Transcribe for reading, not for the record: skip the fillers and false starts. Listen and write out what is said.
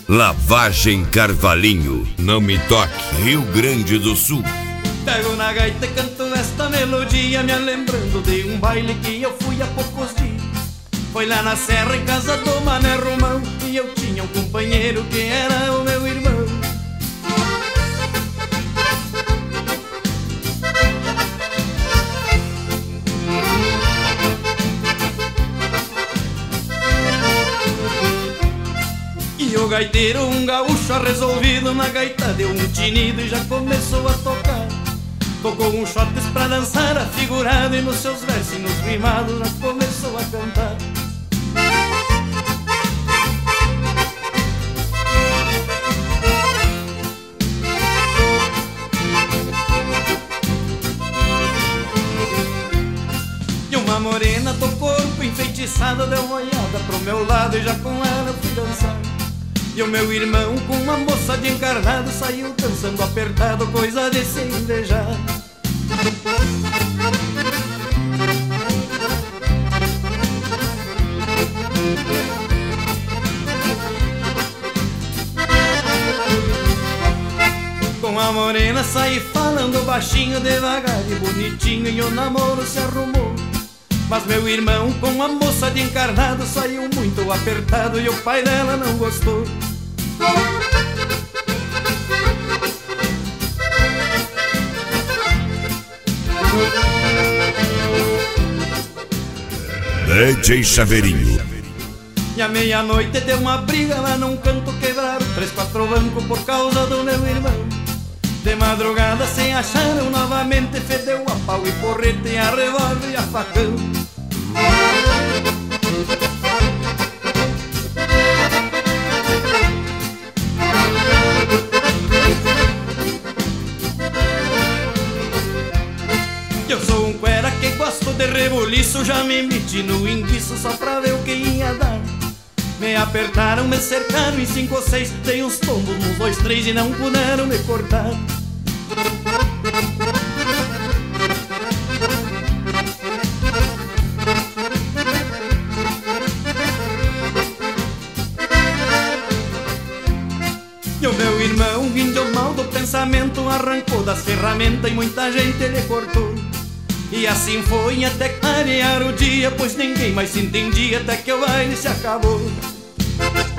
Lavagem Carvalhinho, não me toque, Rio Grande do Sul. Pego na gaita e canto esta melodia, me lembrando de um baile que eu fui há poucos dias. Foi lá na serra em casa do Mané Romão, e eu tinha um companheiro que era o meu irmão. E o gaiteiro, um gaúcho resolvido, na gaita deu um tinido e já começou a tocar. Tocou um shotes pra dançar afigurado, e nos seus versinhos rimados já começou a cantar. E uma morena do corpo enfeitiçado deu uma olhada pro meu lado, e já com ela fui dançar. E o meu irmão com uma moça de encarnado saiu dançando apertado, coisa de se invejar. Com a morena saí falando baixinho, devagar e bonitinho, e o namoro se arrumou. Mas meu irmão com a moça de encarnado saiu muito apertado, e o pai dela não gostou. DJ Chaveirinho. E à meia-noite deu uma briga lá num canto, quebraram 3, 4 bancos por causa do meu irmão. De madrugada se acharam novamente, fedeu a pau e porrete, a revólver e a facão. Eu sou um cuera que gosto de rebuliço, já me meti no enguiço só pra ver o que ia dar. Me apertaram, me cercaram em 5 ou 6, dei uns tombos nos 2, 3 e não puderam me cortar. E o meu irmão, índio mal do pensamento, arrancou das ferramentas e muita gente lhe cortou. E assim foi até clarear o dia, pois ninguém mais se entendia, até que o baile se acabou.